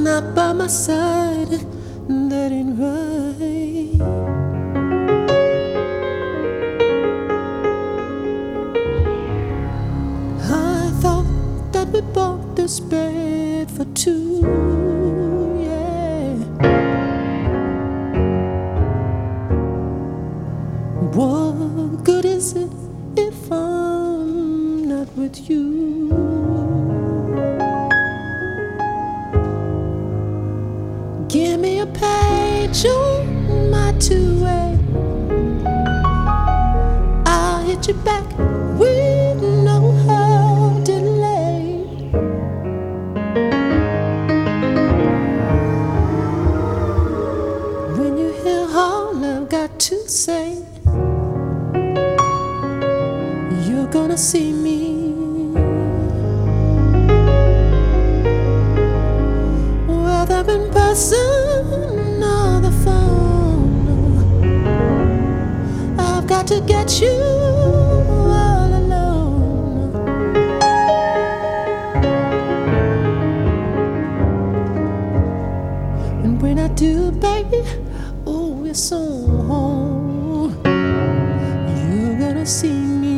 not by my side, that ain't right. I thought that we bought this bed for two, yeah. What good is it if I'm not with you? Give me a page on my two-way. I'll hit you back with no delay. When you hear all I've got to say, you're gonna see me. Whether in person or the phone, I've got to get you all alone. And when I do, baby, oh, it's on. You're gonna see me.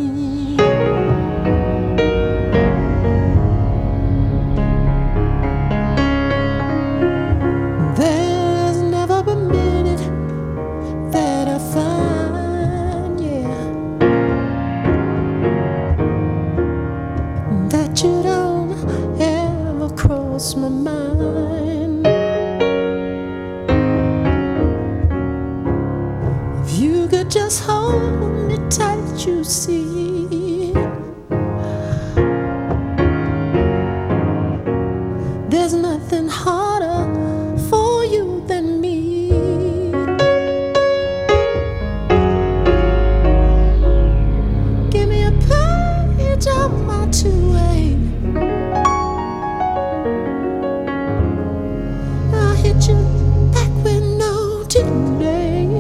There's never a minute that I find, yeah, that you don't ever cross my mind. If you could just hold me tight, you see, there's nothing harder for you than me. Give me a page of my two-way. I'll hit you back with no delay.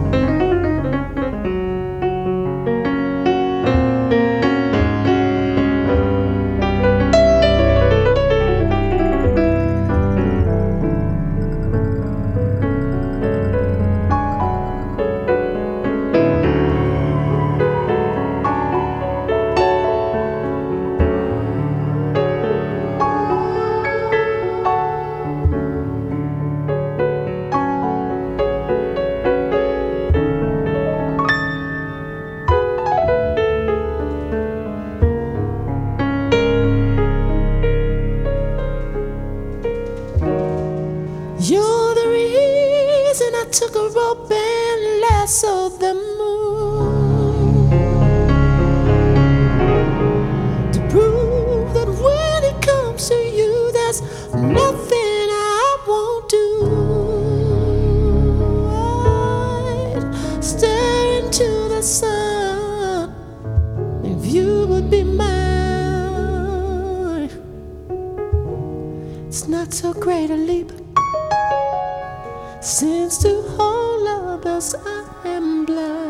You're the reason I took a rope and lassoed the moon, to prove that when it comes to you, there's nothing I won't do. I'd stare into the sun if you would be mine. It's not so great a leap, since to all others I am blind.